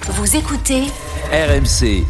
Vous écoutez RMC.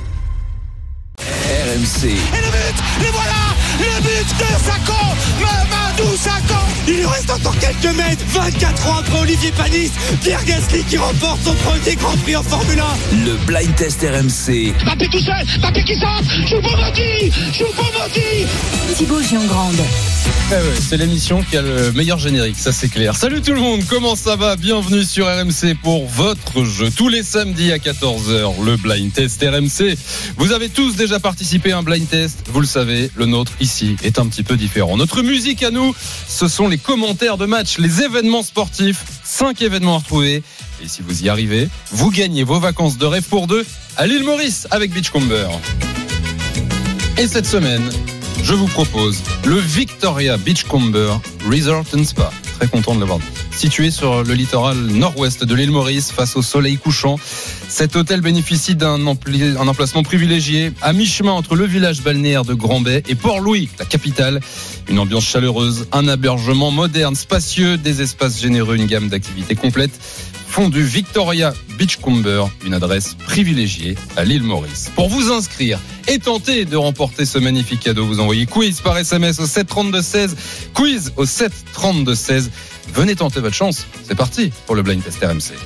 RMC. Et le but, le voilà, le but de Sakho, Mamadou Sakho. Il lui reste encore quelques mètres. 24 ans après Olivier Panis, Pierre Gasly qui remporte son premier Grand Prix en Formule 1. Le blind test RMC. Mbappé tout seul, Mbappé qui centre, Choupo-Moting. Thibaut Giangrande. C'est l'émission qui a le meilleur générique, ça c'est clair. Salut tout le monde, comment ça va ? Bienvenue sur RMC pour votre jeu. Tous les samedis à 14h, le blind test RMC. Vous avez tous déjà participé à un blind test, vous le savez, le nôtre ici est un petit peu différent. Notre musique à nous, ce sont les commentaires de match, les événements sportifs, 5 événements à retrouver. Et si vous y arrivez, vous gagnez vos vacances de rêve pour deux à l'île Maurice avec Beachcomber. Et cette semaine, je vous propose le Victoria Beachcomber Resort & Spa. Très content de l'avoir dit. Situé sur le littoral nord-ouest de l'île Maurice, face au soleil couchant. Cet hôtel bénéficie d'un emplacement privilégié, à mi-chemin entre le village balnéaire de Grand-Bay et Port-Louis, la capitale. Une ambiance chaleureuse, un hébergement moderne, spacieux, des espaces généreux, une gamme d'activités complètes. Fondu Victoria Beachcomber, une adresse privilégiée à l'île Maurice. Pour vous inscrire et tenter de remporter ce magnifique cadeau, vous envoyez quiz par SMS au 732-16, quiz au 732-16. Venez tenter votre chance. C'est parti pour le blind test RMC.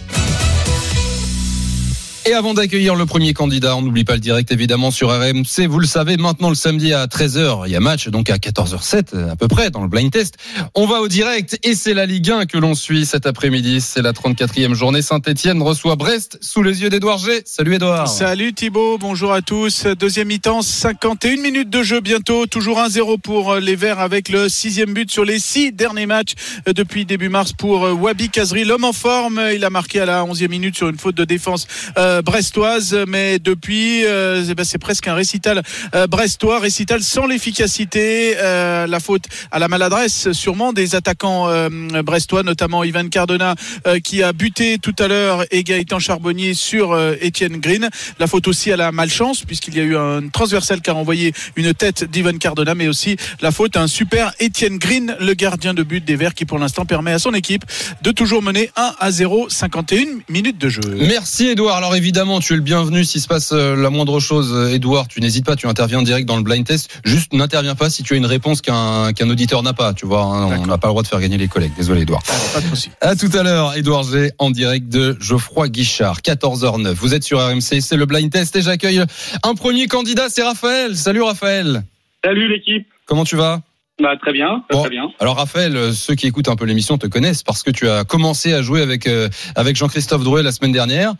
Et avant d'accueillir le premier candidat, on n'oublie pas le direct évidemment sur RMC. Vous le savez, maintenant le samedi à 13h, il y a match, donc à 14h07 à peu près dans le blind test. On va au direct et c'est la Ligue 1 que l'on suit cet après-midi. C'est la 34e journée. Saint-Etienne reçoit Brest sous les yeux d'Edouard G. Salut Edouard. Salut Thibaut, bonjour à tous. Deuxième mi-temps, 51 minutes de jeu bientôt. Toujours 1-0 pour les Verts avec le 6e but sur les 6 derniers matchs depuis début mars pour Wabi Kazri. L'homme en forme, il a marqué à la 11e minute sur une faute de défense brestoise, mais depuis c'est presque un récital brestois, récital sans l'efficacité, la faute à la maladresse sûrement des attaquants brestois, notamment Ivan Cardona qui a buté tout à l'heure et Gaëtan Charbonnier sur Étienne Green. La faute aussi à la malchance puisqu'il y a eu un transversal qui a renvoyé une tête d'Ivan Cardona, mais aussi la faute à un super Étienne Green, le gardien de but des Verts, qui pour l'instant permet à son équipe de toujours mener 1-0, 51 minutes de jeu. Merci Edouard. Alors évidemment, tu es le bienvenu s'il se passe la moindre chose. Edouard, tu n'hésites pas, tu interviens direct dans le blind test. Juste n'interviens pas si tu as une réponse qu'un auditeur n'a pas. Tu vois, on n'a pas le droit de faire gagner les collègues. Désolé Edouard. Pas de souci. À tout à l'heure, Edouard G en direct de Geoffroy Guichard, 14h09. Vous êtes sur RMC, c'est le blind test et j'accueille un premier candidat, c'est Raphaël. Salut Raphaël. Salut l'équipe. Comment tu vas ? Très bien, très bien. Alors Raphaël, ceux qui écoutent un peu l'émission te connaissent parce que tu as commencé à jouer avec Jean-Christophe Drouet la semaine dernière.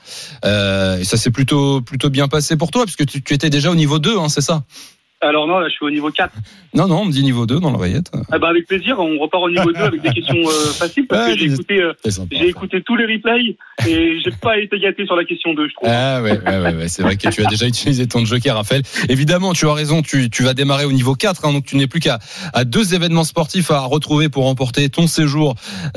Et ça s'est plutôt bien passé pour toi puisque tu étais déjà au niveau 2, hein, c'est ça ? Alors non, là je suis au niveau 4. Non, on me dit niveau 2 dans l'oreillette. Avec plaisir, on repart au niveau 2 avec des questions faciles parce que j'ai écouté tous les replays et j'ai pas été gâté sur la question 2, je trouve. Ah ouais, c'est vrai que tu as déjà utilisé ton joker, Raphaël. Évidemment, tu as raison, tu vas démarrer au niveau 4, hein, donc tu n'es plus qu'à 2 événements sportifs à retrouver pour remporter ton séjour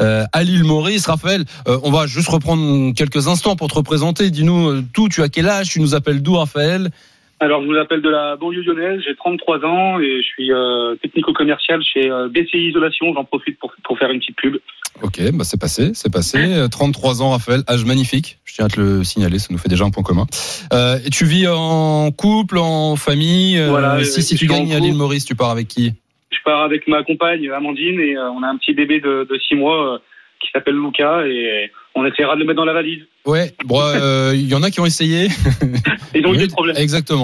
à l'île Maurice. Raphaël, on va juste reprendre quelques instants pour te représenter. Dis-nous tout, tu as quel âge, tu nous appelles d'où Raphaël ? Alors, je vous appelle de la banlieue lyonnaise, j'ai 33 ans et je suis technico-commercial chez BCI Isolation. J'en profite pour faire une petite pub. Ok, c'est passé. 33 ans, Raphaël, âge magnifique. Je tiens à te le signaler, ça nous fait déjà un point commun. Et tu vis en couple, en famille. Voilà, si tu gagnes à l'île Maurice, tu pars avec qui ? Je pars avec ma compagne Amandine et on a un petit bébé de 6 mois qui s'appelle Luca et on essaiera de le mettre dans la valise. Ouais, il y en a qui ont essayé. Ils ont eu des problèmes. Exactement.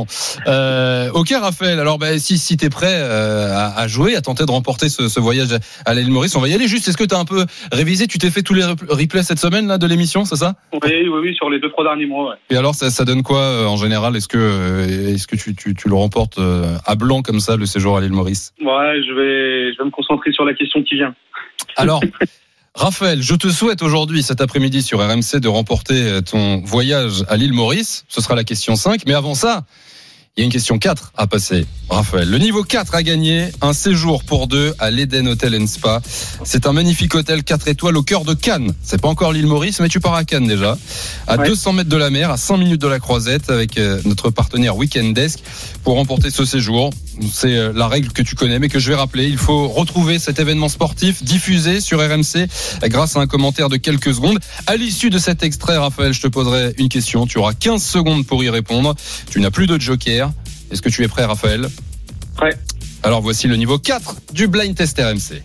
Ok Raphaël, alors si t'es prêt à jouer, à tenter de remporter ce voyage à l'île Maurice, on va y aller. Juste, est-ce que t'as un peu révisé ? Tu t'es fait tous les replays cette semaine là de l'émission, c'est ça ? Oui, sur les 2-3 derniers mois. Ouais. Et alors ça donne quoi en général ? Est-ce que tu le remportes à blanc comme ça le séjour à l'île Maurice ? Ouais, je vais me concentrer sur la question qui vient. Alors. Raphaël, je te souhaite aujourd'hui, cet après-midi sur RMC, de remporter ton voyage à l'île Maurice. Ce sera la question 5. Mais avant ça, Il y a une question 4 à passer, Raphaël. Le niveau 4 a gagné un séjour pour 2 à l'Eden Hotel & Spa. C'est un magnifique hôtel 4 étoiles au cœur de Cannes. C'est pas encore l'île Maurice, mais tu pars à Cannes déjà. À 200 mètres de la mer, à 5 minutes de la Croisette, avec notre partenaire Weekend Desk pour remporter ce séjour. C'est la règle que tu connais, mais que je vais rappeler. Il faut retrouver cet événement sportif diffusé sur RMC grâce à un commentaire de quelques secondes. À l'issue de cet extrait, Raphaël, je te poserai une question. Tu auras 15 secondes pour y répondre. Tu n'as plus de joker. Est-ce que tu es prêt, Raphaël ? Prêt. Alors voici le niveau 4 du Blind Test RMC.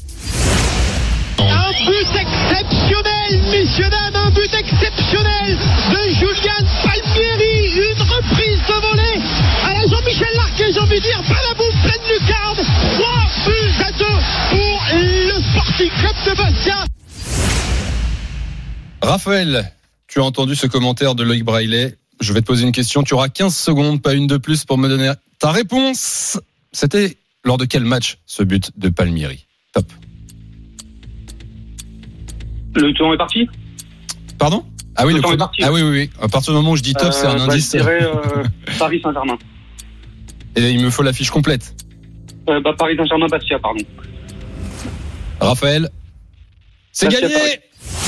Un but exceptionnel, messieurs dames, un but exceptionnel de Julian Palmieri, une reprise de volée à la Jean-Michel Larquet, j'ai envie de dire, balaboum, pleine lucarne, 3-2 pour le Sporting Club de Bastia. Raphaël, tu as entendu ce commentaire de Loïc Braillet. Je vais te poser une question, tu auras 15 secondes, pas une de plus pour me donner ta réponse. C'était lors de quel match ce but de Palmieri ? Top. Le tour est parti ? Pardon ? Ah oui, le temps est parti. Ah oui. À partir du moment où je dis top, c'est un indice. Je dirais Paris Saint-Germain. Et il me faut la fiche complète. Paris Saint-Germain, Bastia, pardon. Raphaël, c'est Bastia, gagné. Paris.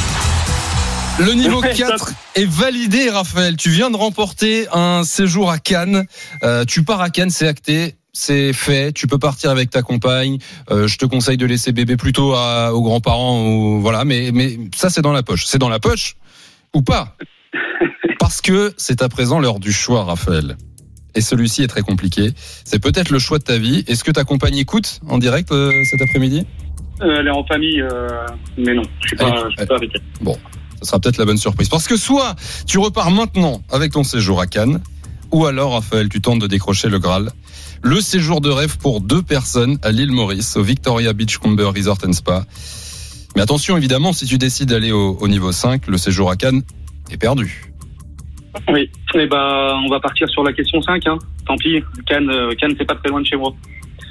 Le niveau 4 est validé, Raphaël. Tu viens de remporter un séjour à Cannes. Tu pars à Cannes, c'est acté. C'est fait, tu peux partir avec ta compagne. Je te conseille de laisser bébé plutôt aux grands-parents. Ou, voilà, mais ça, c'est dans la poche. C'est dans la poche ou pas ? Parce que c'est à présent l'heure du choix, Raphaël. Et celui-ci est très compliqué. C'est peut-être le choix de ta vie. Est-ce que ta compagne écoute en direct cet après-midi ? Elle est en famille, mais non, je suis pas avec elle. Bon, ça sera peut-être la bonne surprise. Parce que soit tu repars maintenant avec ton séjour à Cannes, ou alors, Raphaël, tu tentes de décrocher le Graal. Le séjour de rêve pour 2 personnes à l'île Maurice, au Victoria Beachcomber Resort & Spa. Mais attention, évidemment, si tu décides d'aller au niveau 5, le séjour à Cannes est perdu. Oui, on va partir sur la question 5. Hein. Tant pis, Cannes, c'est pas très loin de chez moi.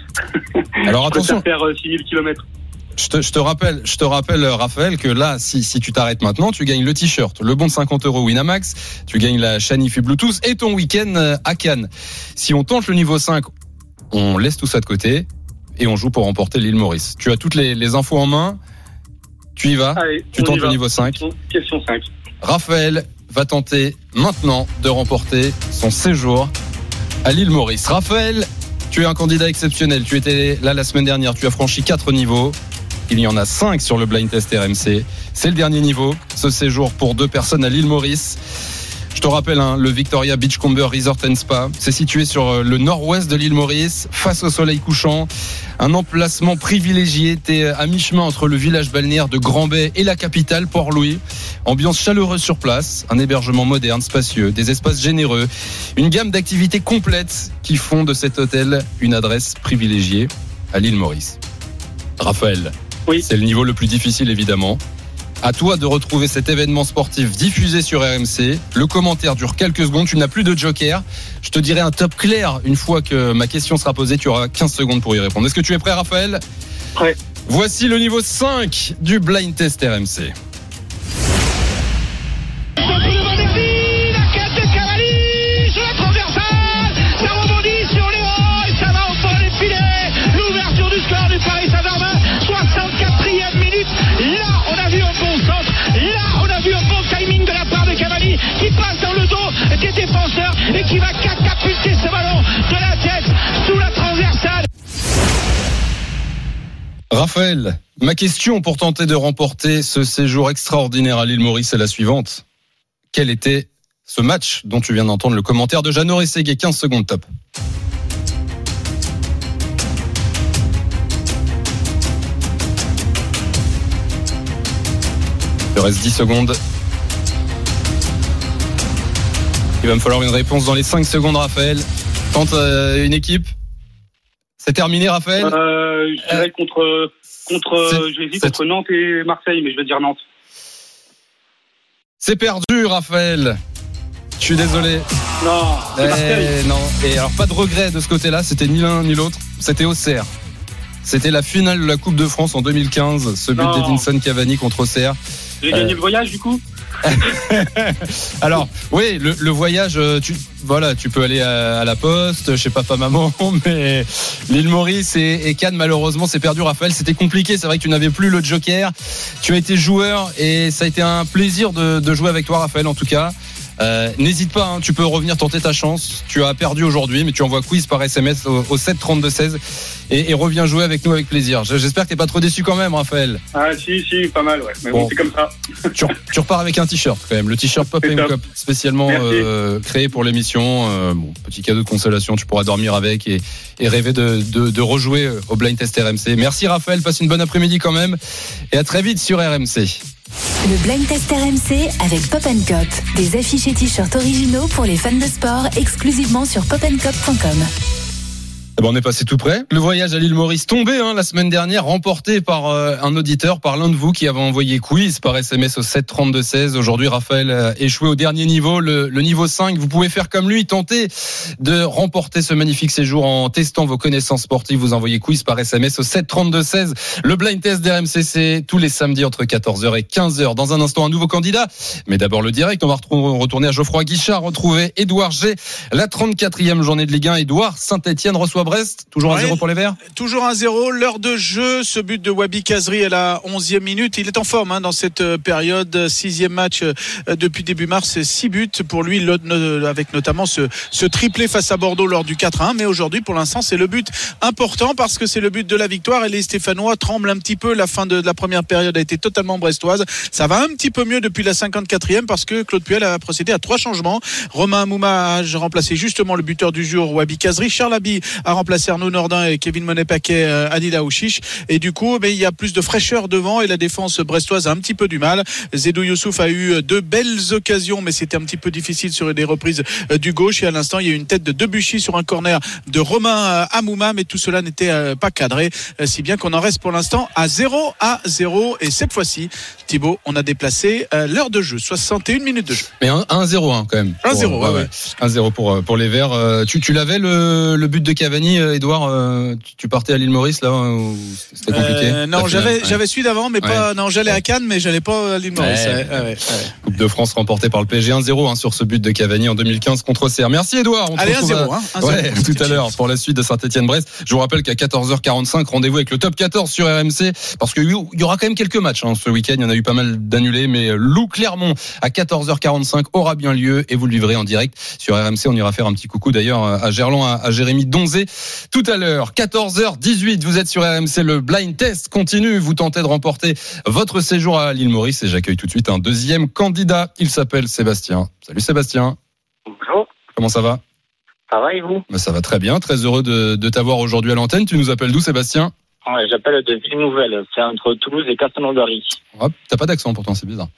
Alors attention. Je préfère faire 6000 km. Je te rappelle, Raphaël, que là, si tu t'arrêtes maintenant, tu gagnes le t-shirt, le bon de 50 € Winamax, tu gagnes la Shanifi Bluetooth et ton week-end à Cannes. Si on tente le niveau 5, on laisse tout ça de côté et on joue pour remporter l'île Maurice. Tu as toutes les infos en main. Tu y vas. Allez, tu tentes le niveau 5. Question 5. Raphaël va tenter maintenant de remporter son séjour à l'île Maurice. Raphaël, tu es un candidat exceptionnel. Tu étais là la semaine dernière. Tu as franchi 4 niveaux. Il y en a 5 sur le Blind Test RMC. C'est le dernier niveau. Ce séjour pour 2 personnes à l'île Maurice. Je te rappelle, le Victoria Beachcomber Resort & Spa. C'est situé sur le nord-ouest de l'île Maurice, face au soleil couchant. Un emplacement privilégié. T'es à mi-chemin entre le village balnéaire de Grand-Bay et la capitale, Port-Louis. Ambiance chaleureuse sur place. Un hébergement moderne, spacieux. Des espaces généreux. Une gamme d'activités complètes qui font de cet hôtel une adresse privilégiée à l'île Maurice. Raphaël. Oui. C'est le niveau le plus difficile, évidemment. À toi de retrouver cet événement sportif diffusé sur RMC. Le commentaire dure quelques secondes. Tu n'as plus de joker. Je te dirai un top clair une fois que ma question sera posée. Tu auras 15 secondes pour y répondre. Est-ce que tu es prêt, Raphaël ? Prêt. Voici le niveau 5 du Blind Test RMC. Qui passe dans le dos des défenseurs et qui va catapulter ce ballon de la tête sous la transversale. Raphaël, ma question pour tenter de remporter ce séjour extraordinaire à l'île Maurice est la suivante. Quel était ce match dont tu viens d'entendre le commentaire de Jeannot Rességuier ? 15 secondes top. Il reste 10 secondes. Il va me falloir une réponse dans les 5 secondes, Raphaël. Tente une équipe. C'est terminé, Raphaël ? Je dirais j'hésite entre Nantes et Marseille, mais je vais dire Nantes. C'est perdu, Raphaël. Je suis désolé. Non, c'est Marseille. Non. Et alors, pas de regret de ce côté-là. C'était ni l'un ni l'autre. C'était Auxerre. C'était la finale de la Coupe de France en 2015. Ce but d'Edinson Cavani contre Auxerre. J'ai gagné le voyage, du coup ? Alors, oui, le voyage, tu peux aller à la poste, chez papa-maman, mais l'île Maurice et Cannes, malheureusement, c'est perdu. Raphaël, c'était compliqué. C'est vrai que tu n'avais plus le joker. Tu as été joueur et ça a été un plaisir de jouer avec toi, Raphaël, en tout cas. N'hésite pas, tu peux revenir tenter ta chance. Tu as perdu aujourd'hui, mais tu envoies quiz par SMS au 7 32 16 et reviens jouer avec nous avec plaisir. J'espère que t'es pas trop déçu quand même, Raphaël. Ah si, pas mal, ouais. Mais bon, c'est comme ça. Tu repars avec un t-shirt quand même, le t-shirt Pop & Cop, spécialement créé pour l'émission. Petit cadeau de consolation, tu pourras dormir avec et rêver de rejouer au Blind Test RMC. Merci Raphaël, passe une bonne après-midi quand même et à très vite sur RMC. Le Blind Test RMC avec Pop & Cop. Des affiches et t-shirts originaux pour les fans de sport exclusivement sur popandcop.com. On est passé tout près. Le voyage à l'île Maurice tombé la semaine dernière, remporté par un auditeur, par l'un de vous qui avait envoyé quiz par SMS au 7 32 16. Aujourd'hui, Raphaël a échoué au dernier niveau, le niveau 5. Vous pouvez faire comme lui, tenter de remporter ce magnifique séjour en testant vos connaissances sportives. Vous envoyez quiz par SMS au 7 32 16. Le blind test d'RMC, c'est tous les samedis entre 14h et 15h. Dans un instant, un nouveau candidat. Mais d'abord le direct. On va retourner à Geoffroy Guichard, retrouver Édouard G. La 34e journée de Ligue 1. Édouard, Saint-Etienne reçoit Brest, toujours 1-0 pour les Verts. Toujours 1-0, l'heure de jeu, ce but de Wabi Kazri à la 11e minute. Il est en forme dans cette période, 6e match depuis début mars, 6 buts pour lui, avec notamment ce triplé face à Bordeaux lors du 4-1. Mais aujourd'hui, pour l'instant, c'est le but important parce que c'est le but de la victoire et les Stéphanois tremblent un petit peu. La fin de la première période a été totalement brestoise. Ça va un petit peu mieux depuis la 54e parce que Claude Puel a procédé à 3 changements. Romain Amouma a remplacé justement le buteur du jour, Wabi Kazri. Charles Abi a remplacé Arnaud Nordin et Kevin Monet-Paquet, Adil Aouchiche. Et du coup, il y a plus de fraîcheur devant et la défense brestoise a un petit peu du mal. Zedou Youssouf a eu 2 belles occasions, mais c'était un petit peu difficile sur des reprises du gauche. Et à l'instant, il y a eu une tête de Debuchy sur un corner de Romain Amouma, mais tout cela n'était pas cadré, si bien qu'on en reste pour l'instant à 0-0. Et cette fois-ci, Thibaut, on a déplacé l'heure de jeu, 61 minutes de jeu. Mais 1-0 quand même. 1-0, ouais. 1-0 pour les Verts. Tu l'avais le but de Cavani, Édouard, tu partais à l'île Maurice là où c'était compliqué. Non, j'avais celui d'avant, mais pas. Non, j'allais à Cannes, mais j'allais pas à l'île Maurice. Coupe de France remportée par le PSG 1-0 sur ce but de Cavani en 2015 contre Auxerre. Merci Édouard. Allez, 1-0. Tout à l'heure pour la suite de Saint-Etienne-Brest. Je vous rappelle qu'à 14h45, rendez-vous avec le top 14 sur RMC parce qu'il y aura quand même quelques matchs ce week-end. Il y en a eu pas mal d'annulés, mais Loup-Clermont à 14h45 aura bien lieu et vous le vivrez en direct sur RMC. On ira faire un petit coucou d'ailleurs à Gerland, à Jérémy Donzé tout à l'heure. 14h18, vous êtes sur RMC, le blind test continue, vous tentez de remporter votre séjour à l'île Maurice et j'accueille tout de suite un deuxième candidat, il s'appelle Sébastien. Salut Sébastien. Bonjour. Comment ça va? Ça va et vous? Ça va très bien, très heureux de t'avoir aujourd'hui à l'antenne. Tu nous appelles d'où Sébastien? J'appelle de Ville-Nouvelle, c'est entre Toulouse et Castelnaudary. T'as pas d'accent pourtant, c'est bizarre.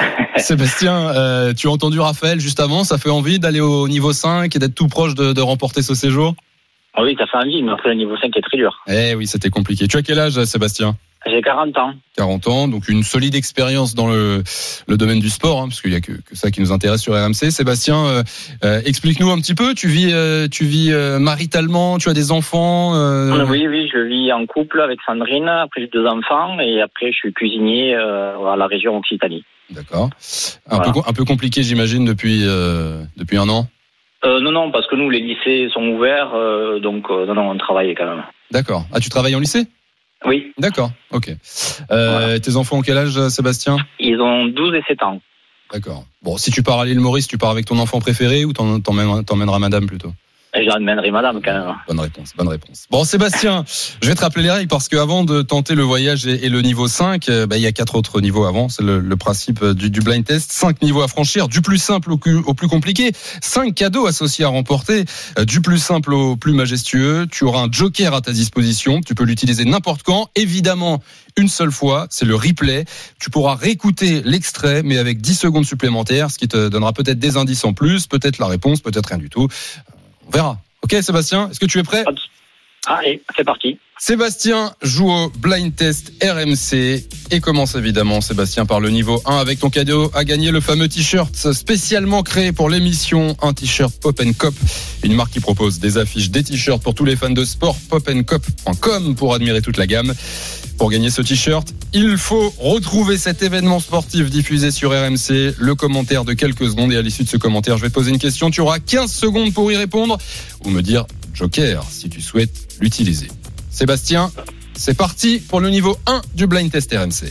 Sébastien, tu as entendu Raphaël juste avant, ça fait envie d'aller au niveau 5 et d'être tout proche de remporter ce séjour? Oui, ça fait envie, mais après le niveau 5 est très dur. Oui, c'était compliqué. Tu as quel âge, Sébastien? J'ai 40 ans. 40 ans, donc une solide expérience dans le domaine du sport, parce qu'il y a que ça qui nous intéresse sur RMC. Sébastien, explique-nous un petit peu. Tu vis maritalement, tu as des enfants Oui, je vis en couple avec Sandrine. Après j'ai 2 enfants et après je suis cuisinier à la région Occitanie. D'accord. Un peu compliqué, j'imagine, depuis un an. Non, parce que nous les lycées sont ouverts, donc on travaille quand même. D'accord. Ah, tu travailles en lycée? Oui. D'accord, ok. Tes enfants ont quel âge, Sébastien? Ils ont 12 et 7 ans. D'accord. Bon, si tu pars à l'île Maurice, tu pars avec ton enfant préféré ou t'emmèneras madame plutôt? J'emmènerai madame quand même. Bonne réponse. Bon, Sébastien, je vais te rappeler les règles parce qu'avant de tenter le voyage et le niveau 5, il y a 4 autres niveaux avant. C'est le principe du blind test. 5 niveaux à franchir, du plus simple au plus compliqué. 5 cadeaux associés à remporter, du plus simple au plus majestueux. Tu auras un joker à ta disposition. Tu peux l'utiliser n'importe quand. Évidemment, une seule fois. C'est le replay. Tu pourras réécouter l'extrait, mais avec 10 secondes supplémentaires, ce qui te donnera peut-être des indices en plus, peut-être la réponse, peut-être rien du tout. On verra. Ok, Sébastien, est-ce que tu es prêt? Allez, c'est parti. Sébastien joue au blind test RMC et commence évidemment, Sébastien, par le niveau 1 avec ton cadeau à gagner, le fameux t-shirt spécialement créé pour l'émission, un t-shirt Pop & Cop, une marque qui propose des affiches, des t-shirts pour tous les fans de sport, popandcop.com pour admirer toute la gamme. Pour gagner ce t-shirt, il faut retrouver cet événement sportif diffusé sur RMC, le commentaire de quelques secondes. Et à l'issue de ce commentaire, je vais te poser une question. Tu auras 15 secondes pour y répondre ou me dire Joker si tu souhaites l'utiliser. Sébastien, c'est parti pour le niveau 1 du Blind Test RMC.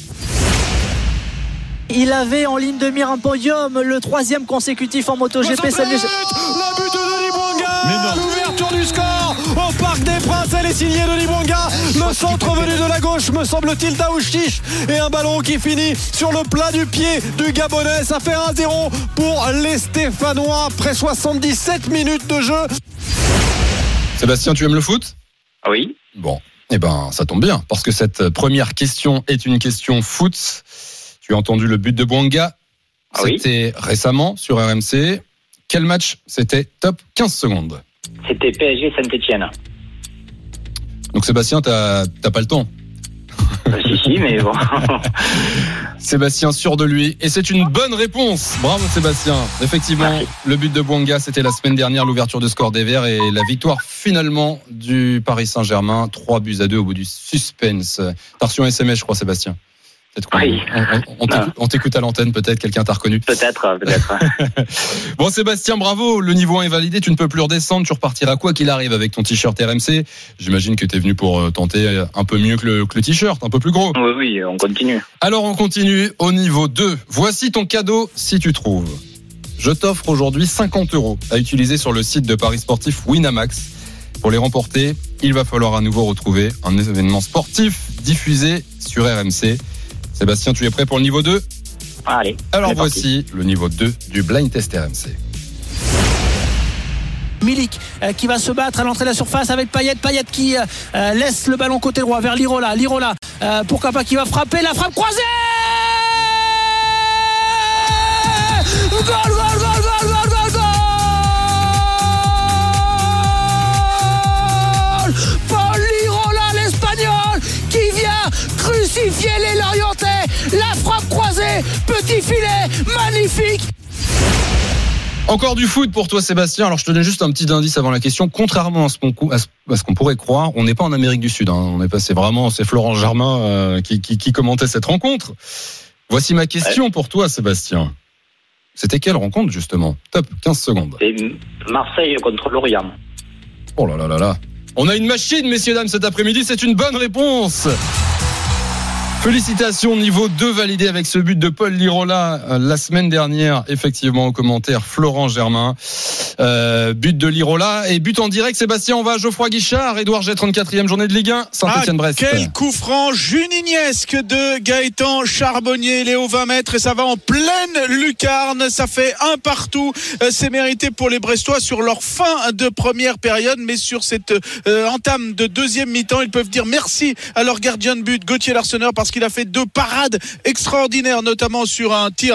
Il avait en ligne de mire un podium, le 3e consécutif en MotoGP. La but de Denis Bouanga, l'ouverture du score au Parc des Princes, elle est signée Denis Bouanga. Le centre venu de la gauche, me semble-t-il, d'Aouchiche, et un ballon qui finit sur le plat du pied du Gabonais. Ça fait 1-0 pour les Stéphanois après 77 minutes de jeu. Sébastien, tu aimes le foot ? Oui. Bon, eh ben, ça tombe bien, parce que cette première question est une question foot. Tu as entendu le but de Bouanga. C'était récemment sur RMC. Quel match c'était? Top 15 secondes. C'était PSG Saint-Etienne. Donc Sébastien, t'as pas le temps. Si, mais bon. Sébastien sûr de lui. Et c'est une bonne réponse. Bravo Sébastien. Effectivement, merci. Le but de Bouanga, c'était la semaine dernière, l'ouverture de score des Verts et la victoire finalement du Paris Saint-Germain. 3-2 au bout du suspense. T'as reçu un SMS, je crois, Sébastien. Peut-être on t'écoute à l'antenne, peut-être quelqu'un t'a reconnu. Peut-être. Bon Sébastien, bravo, le niveau 1 est validé, tu ne peux plus redescendre, tu repartiras quoi qu'il arrive avec ton t-shirt RMC. J'imagine que t'es venu pour tenter un peu mieux que le t-shirt, un peu plus gros. Oui, on continue. Alors on continue au niveau 2. Voici ton cadeau si tu trouves. Je t'offre aujourd'hui 50 € à utiliser sur le site de Paris Sportif Winamax. Pour les remporter, il va falloir à nouveau retrouver un événement sportif diffusé sur RMC. Sébastien, tu es prêt pour le niveau 2 ? Allez. Alors voici le niveau 2 du Blind Test RMC. Milik qui va se battre à l'entrée de la surface avec Payet qui laisse le ballon côté droit vers Lirola. Pourquoi pas, qui va frapper, la frappe croisée. Goal. Paul Lirola, l'Espagnol, qui vient crucifier les Lorientais. La frappe croisée, petit filet, magnifique. Encore du foot pour toi Sébastien. Alors je te donne juste un petit indice avant la question. Contrairement à ce qu'on pourrait croire, on n'est pas en Amérique du Sud. C'est Florent Germain qui commentait cette rencontre. Voici ma question pour toi Sébastien. C'était quelle rencontre justement? Top, 15 secondes. C'est Marseille contre Lorient. Oh là là. On a une machine, messieurs, dames, cet après-midi. C'est une bonne réponse. Félicitations, niveau 2 validé avec ce but de Paul Lirola la semaine dernière, effectivement au commentaire Florent Germain. But de Lirola et but en direct, Sébastien, on va à Geoffroy Guichard, Édouard Jet, 34e journée de Ligue 1, Saint-Etienne-Brest. Quel coup franc juninesque de Gaëtan Charbonnier, il est aux 20 mètres et ça va en pleine lucarne, ça fait 1-1. C'est mérité pour les Brestois sur leur fin de première période, mais sur cette entame de deuxième mi-temps, ils peuvent dire merci à leur gardien de but, Gauthier Larsonneur, parce qu'il a fait 2 parades extraordinaires, notamment sur un tir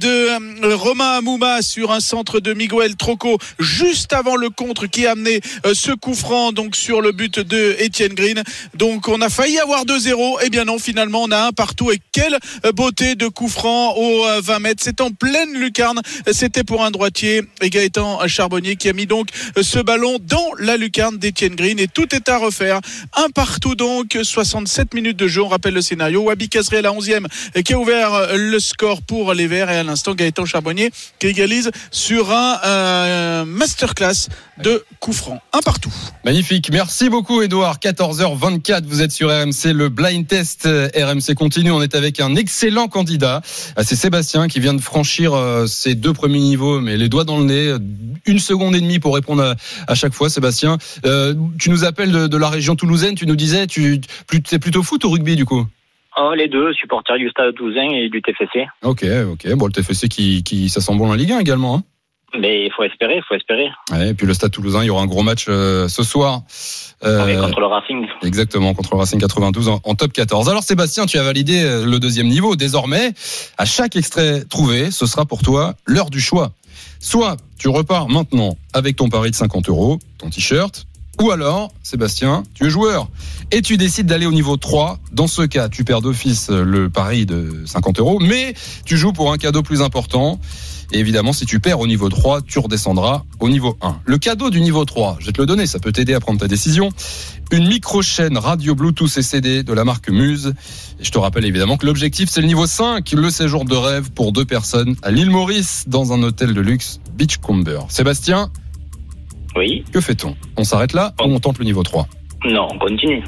de Romain Amouma sur un centre de Miguel Trocco juste avant le contre qui a amené ce coup franc donc sur le but de Étienne Green. Donc on a failli avoir 2-0, et bien non, finalement on a 1-1 et quelle beauté de coup franc aux 20 mètres. C'est en pleine lucarne, c'était pour un droitier et Gaëtan Charbonnier qui a mis donc ce ballon dans la lucarne d'Étienne Green et tout est à refaire. 1-1 donc, 67 minutes de jeu, on rappelle le scénario. Wabi Kazri à la 11e qui a ouvert le score pour les Verts et à l'instant Gaëtan Charbonnier qui égalise sur un masterclass de coup franc. 1-1. Magnifique, merci beaucoup Édouard. 14h24, vous êtes sur RMC, le blind test RMC continue. On est avec un excellent candidat, c'est Sébastien qui vient de franchir ses 2 premiers niveaux, mais les doigts dans le nez, 1 seconde et demie pour répondre à chaque fois. Sébastien, tu nous appelles de la région toulousaine, tu nous disais, c'est plutôt foot ou rugby du coup? Les deux, supporters du Stade Toulousain et du TFC. Ok. Bon, le TFC qui ça sent bon en Ligue 1 également, hein. Mais il faut espérer. Ouais, et puis le Stade Toulousain, il y aura un gros match ce soir. Contre le Racing. Exactement, contre le Racing 92 en top 14. Alors Sébastien, tu as validé le 2e niveau. Désormais, à chaque extrait trouvé, ce sera pour toi l'heure du choix. Soit tu repars maintenant avec ton pari de 50 €, ton t-shirt, ou alors, Sébastien, tu es joueur et tu décides d'aller au niveau 3. Dans ce cas, tu perds d'office le pari de 50 €, mais tu joues pour un cadeau plus important. Et évidemment, si tu perds au niveau 3, tu redescendras au niveau 1. Le cadeau du niveau 3, je vais te le donner, ça peut t'aider à prendre ta décision. Une micro-chaîne radio Bluetooth et CD de la marque Muse. Et je te rappelle évidemment que l'objectif, c'est le niveau 5, le séjour de rêve pour 2 personnes à l'île Maurice dans un hôtel de luxe Beachcomber. Sébastien, Oui. que fait-on ? On s'arrête là ou on tente le niveau 3 ? Non, on continue.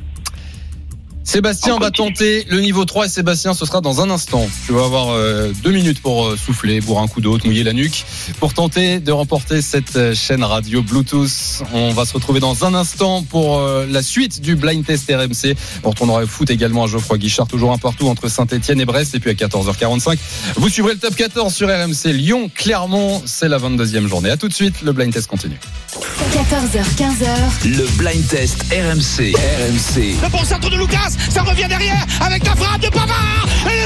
Sébastien va tenter le niveau 3 et Sébastien, ce sera dans un instant. Tu vas avoir 2 minutes pour souffler, boire un coup d'eau, te mouiller la nuque pour tenter de remporter cette chaîne radio Bluetooth. On va se retrouver dans un instant pour la suite du Blind Test RMC. On retournera au foot également à Geoffroy Guichard, toujours un partout entre Saint-Etienne et Brest. Et puis à 14h45, vous suivrez le top 14 sur RMC Lyon. Clermont, c'est la 22e journée. À tout de suite, le Blind Test continue. 14h, 15h. Le Blind Test RMC. RMC. Le bon centre de Lucas, ça revient derrière avec la frappe de Pavard et le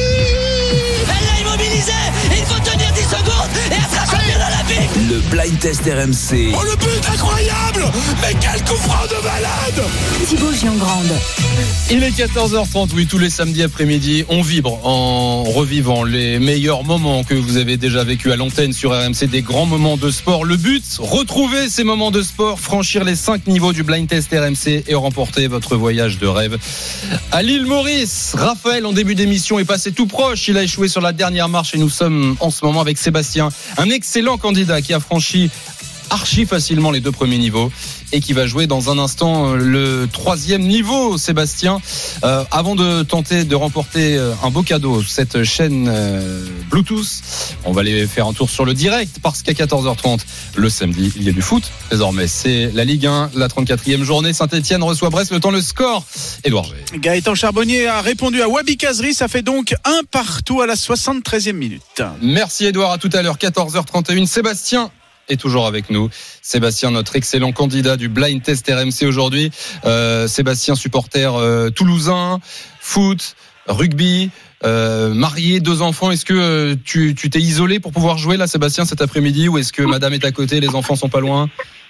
but. Elle l'a immobilisé, il faut tenir 10 secondes et elle sera championne olympique. Le Blind Test RMC. Oh, le but incroyable! Mais quel coup franc de malade! Thibaut Giangrande. Il est 14h30, oui, tous les samedis après-midi, on vibre en revivant les meilleurs moments que vous avez déjà vécu à l'antenne sur RMC, des grands moments de sport. Le but, retrouver ces moments de sport, franchir les 5 niveaux du Blind Test RMC et remporter votre voyage de rêve à l'île Maurice. Raphaël, en début d'émission, est passé tout proche. Il a échoué sur la dernière marche et nous sommes en ce moment avec Sébastien, un excellent candidat qui a franchi archi facilement les 2 premiers niveaux et qui va jouer dans un instant le 3e niveau. Sébastien, avant de tenter de remporter un beau cadeau, cette chaîne Bluetooth, on va aller faire un tour sur le direct parce qu'à 14h30 le samedi, il y a du foot. Désormais, c'est la Ligue 1, la 34e journée. Saint-Etienne reçoit Brest. Le temps, le score. Édouard G. Gaëtan Charbonnier a répondu à Wabi Kazri. Ça fait donc 1 partout à la 73e minute. Merci Édouard, à tout à l'heure, 14h31. Sébastien est toujours avec nous. Sébastien, notre excellent candidat du Blind Test RMC aujourd'hui. Sébastien, supporter toulousain, foot, rugby, marié, 2 enfants. Est-ce que tu t'es isolé pour pouvoir jouer là, Sébastien, cet après-midi, ou est-ce que madame est à côté, les enfants sont pas loin ?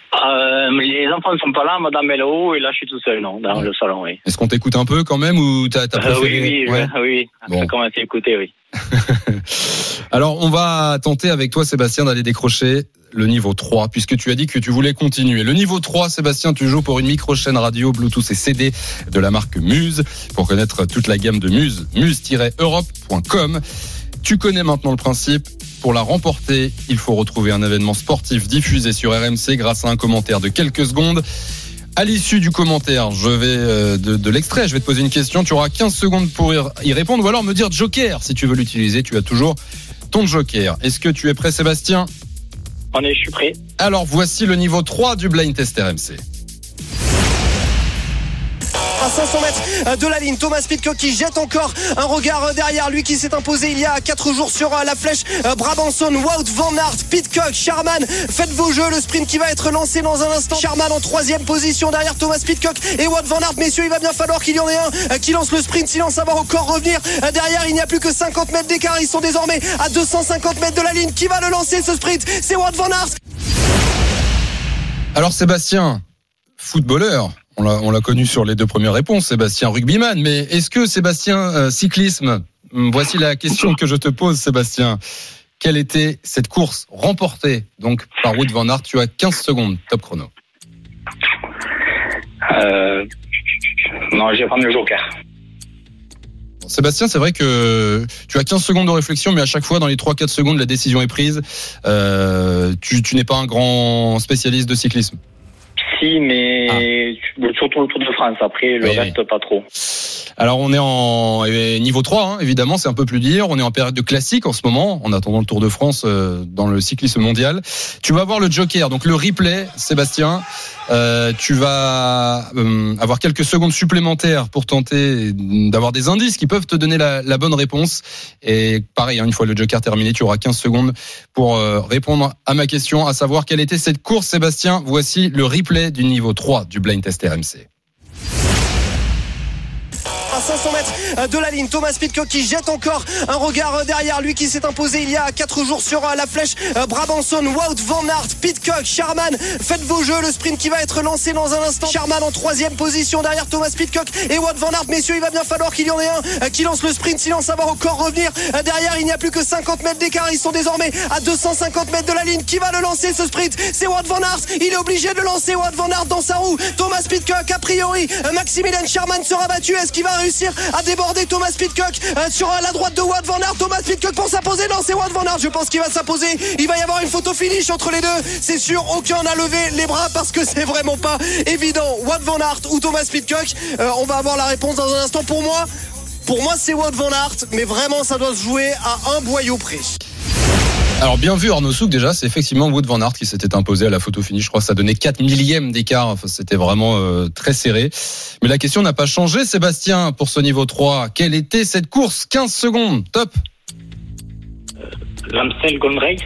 Les enfants ne sont pas là, madame est là-haut et là je suis tout seul, non, dans le salon, oui. Est-ce qu'on t'écoute un peu quand même ou t'as préféré... Oui. Bon. Ça commence à écouter, oui. Alors, on va tenter avec toi, Sébastien, d'aller décrocher le niveau 3, puisque tu as dit que tu voulais continuer. Le niveau 3, Sébastien, tu joues pour une micro-chaîne radio Bluetooth et CD de la marque Muse. Pour connaître toute la gamme de Muse, muse-europe.com. Tu connais maintenant le principe. Pour la remporter, il faut retrouver un événement sportif diffusé sur RMC grâce à un commentaire de quelques secondes. À l'issue du commentaire, je vais de l'extrait, je vais te poser une question. Tu auras 15 secondes pour y répondre ou alors me dire joker. Si tu veux l'utiliser, tu as toujours ton joker. Est-ce que tu es prêt, Sébastien ? Je suis prêt. Alors voici le niveau 3 du Blind Test RMC. À 500 mètres de la ligne, Thomas Pidcock qui jette encore un regard derrière lui, qui s'est imposé il y a 4 jours sur la flèche. Brabanson, Wout van Aert, Pidcock, Sharman, faites vos jeux, le sprint qui va être lancé dans un instant. Sharman en 3e position derrière Thomas Pidcock et Wout van Aert. Messieurs, il va bien falloir qu'il y en ait un qui lance le sprint, sinon ça va encore revenir derrière. Il n'y a plus que 50 mètres d'écart, ils sont désormais à 250 mètres de la ligne. Qui va le lancer ce sprint? C'est Wout van Aert. Alors Sébastien, footballeur, on l'a connu sur les 2 premières réponses, Sébastien rugbyman, mais est-ce que Sébastien cyclisme? Voici la question que je te pose, Sébastien. Quelle était cette course remportée donc par Wout van Aert? Tu as 15 secondes, top chrono. Non, je vais prendre le joker. Sébastien, c'est vrai que tu as 15 secondes de réflexion, mais à chaque fois, dans les 3-4 secondes, la décision est prise. Tu n'es pas un grand spécialiste de cyclisme. Si, mais surtout le Tour de France. Après, le reste, pas trop. Alors, on est en niveau 3, hein, évidemment, c'est un peu plus dur. On est en période de classique en ce moment, en attendant le Tour de France dans le cyclisme mondial. Tu vas avoir le joker, donc le replay, Sébastien. Tu vas avoir quelques secondes supplémentaires pour tenter d'avoir des indices qui peuvent te donner la bonne réponse. Et pareil, une fois le joker terminé, tu auras 15 secondes pour répondre à ma question, à savoir quelle était cette course, Sébastien. Voici le replay du niveau 3 du Blind Test RMC. à 500 mètres de la ligne. Thomas Pidcock qui jette encore un regard derrière lui, qui s'est imposé il y a 4 jours sur la flèche. Brabanson, Wout van Aert, Pidcock, Sharman, faites vos jeux. Le sprint qui va être lancé dans un instant. Sharman en 3e position derrière Thomas Pidcock et Wout van Aert. Messieurs, il va bien falloir qu'il y en ait un qui lance le sprint, sinon ça va encore revenir derrière. Il n'y a plus que 50 mètres d'écart. Ils sont désormais à 250 mètres de la ligne. Qui va le lancer ce sprint? C'est Wout van Aert. Il est obligé de le lancer. Wout van Aert dans sa roue. Thomas Pidcock, a priori, Maximilian Sharman sera battu. Est-ce qu'il va réussir à déborder Thomas Pidcock sur la droite de Wout van Aert? Thomas Pidcock pour s'imposer. Non, c'est Wout van Aert. Je pense qu'il va s'imposer. Il va y avoir une photo finish entre les deux. C'est sûr, aucun n'a levé les bras parce que c'est vraiment pas évident. Wout van Aert ou Thomas Pidcock, on va avoir la réponse dans un instant. Pour moi, c'est Wout van Aert, mais vraiment, ça doit se jouer à un boyau près. Alors bien vu Arnaud Souk, déjà c'est effectivement Wout van Aert qui s'était imposé à la photo finish. Je crois que ça donnait 4 millièmes d'écart, enfin, c'était vraiment très serré. Mais la question n'a pas changé, Sébastien, pour ce niveau 3. Quelle était cette course? 15 secondes, top. L'Amstel Gold Race.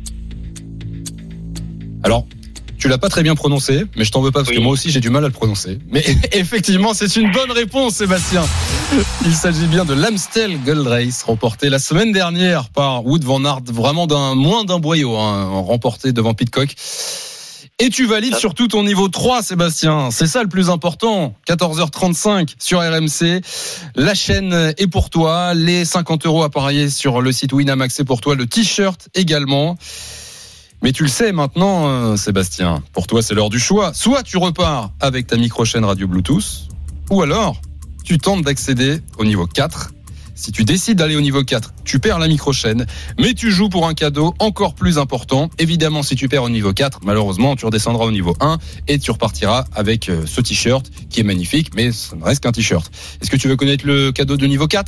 Alors, tu l'as pas très bien prononcé, mais je t'en veux pas parce que moi aussi j'ai du mal à le prononcer. Mais effectivement, c'est une bonne réponse, Sébastien. Il s'agit bien de l'Amstel Gold Race, remporté la semaine dernière par Wout van Aert, vraiment moins d'un boyau, remporté devant Pidcock. Et tu valides surtout ton niveau 3, Sébastien. C'est ça le plus important. 14h35 sur RMC. La chaîne est pour toi. Les 50 € à parier sur le site Winamax, c'est pour toi. Le t-shirt également. Mais tu le sais maintenant, Sébastien, pour toi c'est l'heure du choix. Soit tu repars avec ta micro-chaîne radio Bluetooth, ou alors tu tentes d'accéder au niveau 4. Si tu décides d'aller au niveau 4, tu perds la micro-chaîne, mais tu joues pour un cadeau encore plus important. Évidemment, si tu perds au niveau 4, malheureusement, tu redescendras au niveau 1 et tu repartiras avec ce t-shirt qui est magnifique, mais ça ne reste qu'un t-shirt. Est-ce que tu veux connaître le cadeau de niveau 4 ?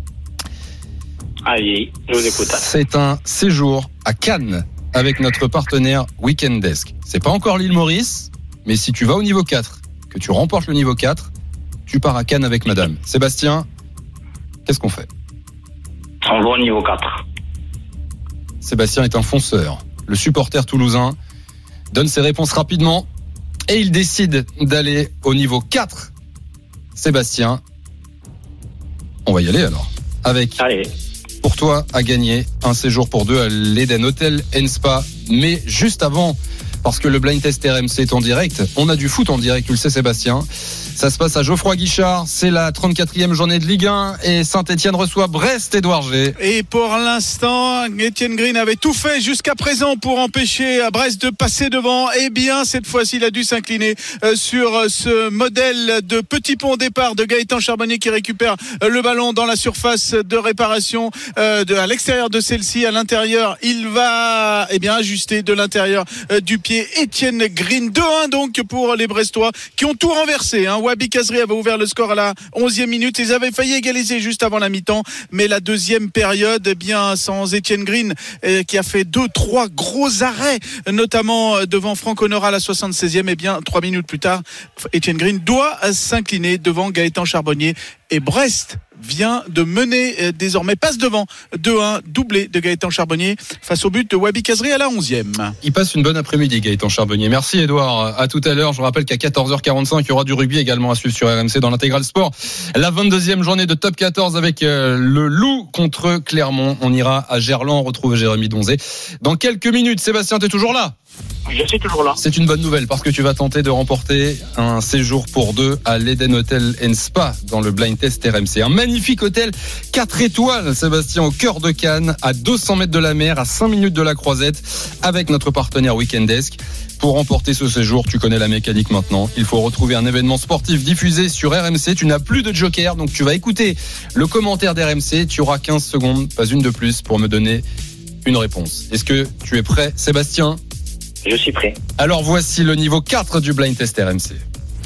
Allez, je vous écoute. C'est un séjour à Cannes avec notre partenaire Weekend Desk. C'est pas encore l'île Maurice, mais si tu vas au niveau 4, que tu remportes le niveau 4, tu pars à Cannes avec madame. Sébastien, qu'est-ce qu'on fait ? On va au niveau 4. Sébastien est un fonceur. Le supporter toulousain donne ses réponses rapidement et il décide d'aller au niveau 4. Sébastien, on va y aller alors. Allez. Pour toi, à gagner un séjour pour 2 à l'Eden Hotel & Spa. Mais juste avant, parce que le Blind Test RMC est en direct, on a du foot en direct, tu le sais Sébastien. Ça se passe à Geoffroy-Guichard, c'est la 34e journée de Ligue 1 et Saint-Etienne reçoit Brest, Édouard G. Et pour l'instant, Étienne Green avait tout fait jusqu'à présent pour empêcher Brest de passer devant. Eh bien, cette fois-ci, il a dû s'incliner sur ce modèle de petit pont départ de Gaëtan Charbonnier qui récupère le ballon dans la surface de réparation à l'extérieur de celle-ci. À l'intérieur, il va ajuster de l'intérieur du pied Étienne Green. 2-1 donc pour les Brestois qui ont tout renversé. Wabi Kazri avait ouvert le score à la 11e minute. Ils avaient failli égaliser juste avant la mi-temps. Mais la deuxième période, sans Étienne Green, qui a fait 2-3 gros arrêts, notamment devant Franck Honora à la 76e, 3 minutes plus tard, Étienne Green doit s'incliner devant Gaëtan Charbonnier. Et Brest vient de mener désormais, passe devant 2-1, doublé de Gaëtan Charbonnier face au but de Wabi Kazri à la 11e. Il passe une bonne après-midi, Gaëtan Charbonnier. Merci Edouard. À tout à l'heure. Je vous rappelle qu'à 14h45, il y aura du rugby également à suivre sur RMC dans l'Intégral Sport. La 22e journée de Top 14 avec le Loup contre Clermont. On ira à Gerland, on retrouve Jérémy Donzé dans quelques minutes. Sébastien, t'es toujours là ? Je suis toujours là. C'est une bonne nouvelle parce que tu vas tenter de remporter un séjour pour 2 à l'Eden Hotel & Spa dans le Blind Test RMC. Un magnifique hôtel 4 étoiles, Sébastien, au cœur de Cannes, à 200 mètres de la mer, à 5 minutes de la Croisette, avec notre partenaire Weekend Desk. Pour remporter ce séjour, tu connais la mécanique maintenant. Il faut retrouver un événement sportif diffusé sur RMC. Tu n'as plus de joker, donc tu vas écouter le commentaire d'RMC. Tu auras 15 secondes, pas une de plus, pour me donner une réponse. Est-ce que tu es prêt, Sébastien ? Je suis prêt. Alors voici le niveau 4 du Blind Test RMC.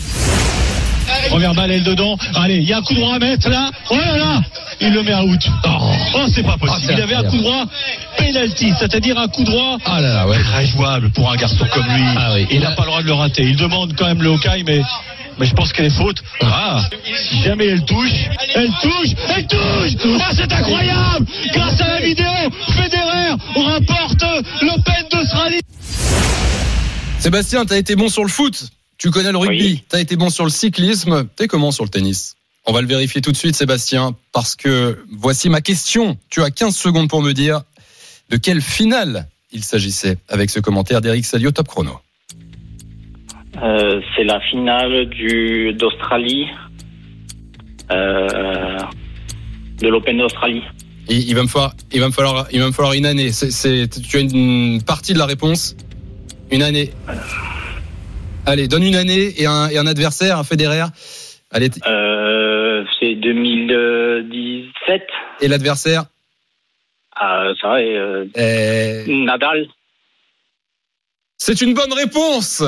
Première balle, elle dedans. Allez, il y a un coup droit à mettre là. Oh là là, il le met à out. Oh, c'est pas possible. Il avait un coup droit penalty, c'est-à-dire un coup droit très jouable pour un garçon comme lui. Il n'a pas le droit de le rater. Il demande quand même le Hawkeye, mais je pense qu'elle est faute. Si jamais elle touche. C'est incroyable. Grâce à la vidéo, Federer remporte l'Open d'Australie. Sébastien, t'as été bon sur le foot, tu connais le rugby, T'as été bon sur le cyclisme, t'es comment sur le tennis ? On va le vérifier tout de suite, Sébastien, parce que voici ma question. Tu as 15 secondes pour me dire de quelle finale il s'agissait avec ce commentaire d'Eric Salio, top chrono. C'est la finale d'Australie, de l'Open d'Australie. Il va me falloir une année. Tu as une partie de la réponse. Une année. Allez, donne une année et un adversaire, un Federer. Allez. C'est 2017. Et l'adversaire? Ça va. Nadal. C'est une bonne réponse.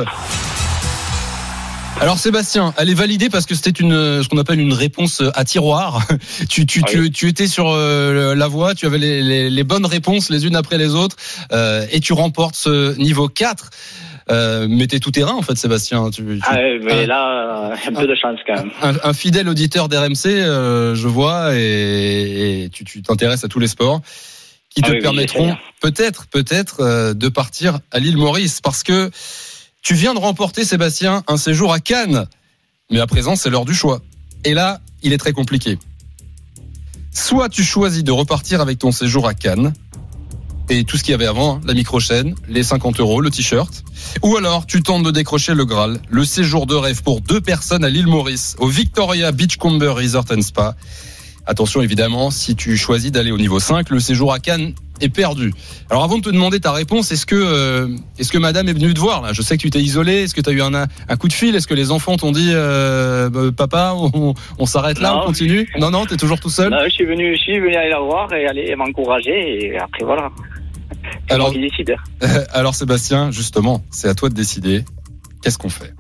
Alors Sébastien, elle est validée parce que c'était ce qu'on appelle une réponse à tiroir. Tu étais sur la voie, tu avais les bonnes réponses les unes après les autres, et tu remportes ce niveau 4. Mais t'es tout terrain en fait, Sébastien. Mais là, un peu de chance quand même. Un fidèle auditeur d'RMC, je vois, et tu t'intéresses à tous les sports qui te permettront peut-être de partir à l'île Maurice, parce que tu viens de remporter, Sébastien, un séjour à Cannes. Mais à présent, c'est l'heure du choix. Et là, il est très compliqué. Soit tu choisis de repartir avec ton séjour à Cannes, et tout ce qu'il y avait avant, la micro-chaîne, les 50 €, le t-shirt. Ou alors, tu tentes de décrocher le Graal, le séjour de rêve pour 2 personnes à l'île Maurice, au Victoria Beachcomber Resort and Spa. Attention, évidemment, si tu choisis d'aller au niveau 5, le séjour à Cannes est perdu. Alors, avant de te demander ta réponse, est-ce que madame est venue te voir, là? Je sais que tu t'es isolé. Est-ce que tu as eu un coup de fil? Est-ce que les enfants t'ont dit, papa, on s'arrête là, on continue? Non, t'es toujours tout seul? Non, je suis venu aller la voir et aller m'encourager, et après, voilà. Alors, qui décide. Alors, Sébastien, justement, c'est à toi de décider. Qu'est-ce qu'on fait?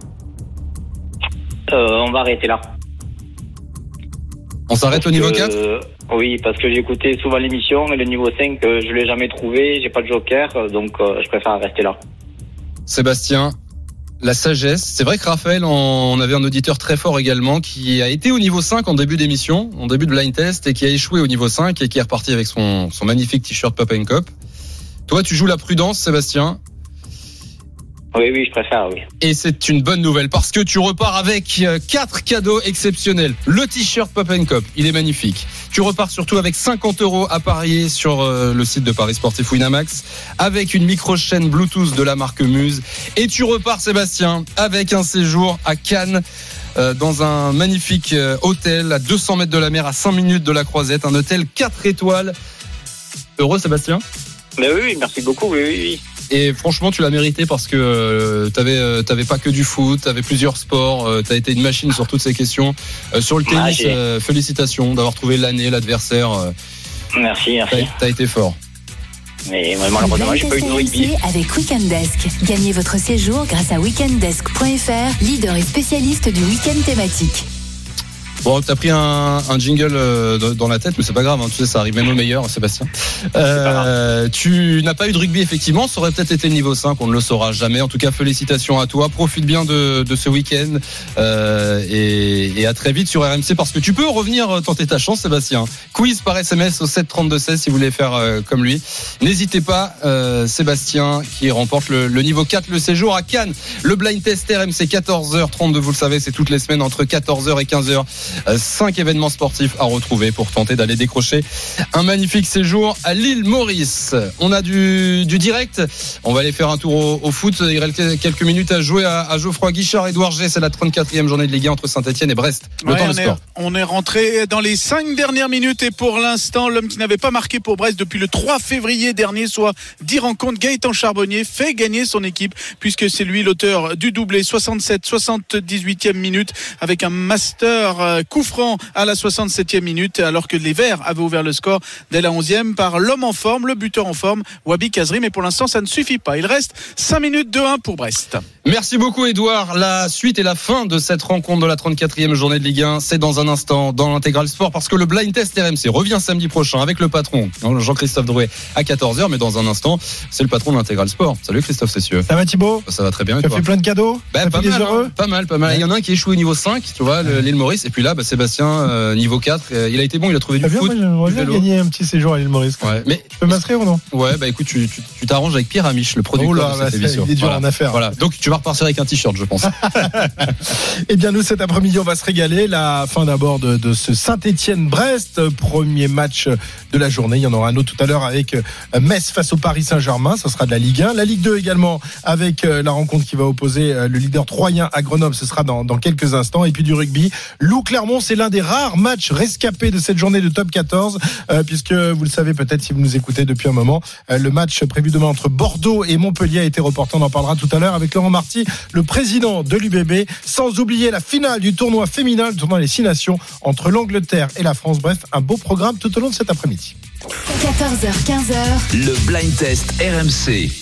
On va arrêter là. On s'arrête au niveau 4? Oui, parce que j'écoutais souvent l'émission et le niveau 5, je l'ai jamais trouvé, j'ai pas de joker, donc je préfère rester là. Sébastien, la sagesse. C'est vrai que Raphaël, on avait un auditeur très fort également qui a été au niveau 5 en début d'émission, en début de blind test, et qui a échoué au niveau 5 et qui est reparti avec son magnifique t-shirt Pop & Cop. Toi, tu joues la prudence, Sébastien? Oui, je préfère, oui. Et c'est une bonne nouvelle parce que tu repars avec 4 cadeaux exceptionnels. Le t-shirt Pop & Cop, il est magnifique. Tu repars surtout avec 50 € à parier sur le site de Paris Sportif Winamax, avec une micro-chaîne Bluetooth de la marque Muse. Et tu repars, Sébastien, avec un séjour à Cannes, dans un magnifique hôtel à 200 mètres de la mer, à 5 minutes de la Croisette, un hôtel 4 étoiles. Heureux, Sébastien? Mais oui, merci beaucoup, oui. Et franchement, tu l'as mérité parce que t'avais pas que du foot, t'avais plusieurs sports, t'as été une machine sur toutes ces questions. Sur le tennis, félicitations d'avoir trouvé l'année, l'adversaire. Merci. T'as été fort. Mais malheureusement, j'ai pas eu de rugby. Avec Weekend Desk, gagnez votre séjour grâce à weekenddesk.fr, leader et spécialiste du week-end thématique. Bon, t'as pris un jingle dans la tête, mais c'est pas grave, hein, tu sais, ça arrive même au meilleur, Sébastien. Tu n'as pas eu de rugby, effectivement, ça aurait peut-être été le niveau 5, on ne le saura jamais. En tout cas, félicitations à toi, profite bien de ce week-end, et à très vite sur RMC, parce que tu peux revenir tenter ta chance, Sébastien. Quiz par SMS au 732-16 si vous voulez faire comme lui. N'hésitez pas, Sébastien, qui remporte le niveau 4, le séjour à Cannes. Le blind test RMC 14h32, vous le savez, c'est toutes les semaines entre 14h et 15h. 5 événements sportifs à retrouver pour tenter d'aller décrocher un magnifique séjour à l'île Maurice. On a du direct. On va aller faire un tour au foot. Il reste quelques minutes à jouer à Geoffroy Guichard, Édouard G. C'est la 34e journée de Ligue 1 entre Saint-Etienne et Brest. On est rentré dans les 5 dernières minutes, et pour l'instant, l'homme qui n'avait pas marqué pour Brest depuis le 3 février dernier, soit 10 rencontres, Gaëtan Charbonnier, fait gagner son équipe, puisque c'est lui l'auteur du doublé 77-78e minute, avec un master coup franc à la 67e minute, alors que les Verts avaient ouvert le score dès la 11e par l'homme en forme, le buteur en forme, Wabi Kazri. Mais pour l'instant, ça ne suffit pas. Il reste 5 minutes, 2-1 pour Brest. Merci beaucoup, Édouard. La suite et la fin de cette rencontre de la 34e journée de Ligue 1, c'est dans un instant dans l'Intégral Sport, parce que le blind test RMC revient samedi prochain avec le patron Jean-Christophe Drouet à 14h. Mais dans un instant, c'est le patron de l'Intégral Sport. Salut Christophe Cessieux. Ça va, Thibaut? Ça va très bien. Tu as fait plein de cadeaux? Pas mal. Il y en a un qui échoue au niveau 5, tu vois, l'île Maurice, et puis là, là, Sébastien, niveau 4, il a été bon, il a trouvé du foot. Moi, j'aimerais bien gagner un petit séjour à l'île Maurice. Ouais, mais je peux m'inscrire ou non? Ouais, écoute, tu t'arranges avec Pierre Amiche, le producteur de cette émission. Il est dur en affaires. Voilà. Donc tu vas repartir avec un t-shirt, je pense. Eh bien, nous, cet après-midi, on va se régaler. La fin d'abord de ce Saint-Étienne-Brest, premier match de la journée. Il y en aura un autre tout à l'heure avec Metz face au Paris Saint-Germain. Ça sera de la Ligue 1. La Ligue 2 également avec la rencontre qui va opposer le leader troyen à Grenoble. Ce sera dans quelques instants. Et puis du rugby. Loup-Clermont, c'est l'un des rares matchs rescapés de cette journée de top 14, puisque vous le savez peut-être si vous nous écoutez depuis un moment, le match prévu demain entre Bordeaux et Montpellier a été reporté. On en parlera tout à l'heure avec Laurent Marty, le président de l'UBB, sans oublier la finale du tournoi féminin, le tournoi des 6 nations entre l'Angleterre et la France. Bref, un beau programme tout au long de cet après-midi. 14h, 15h. Le blind test RMC.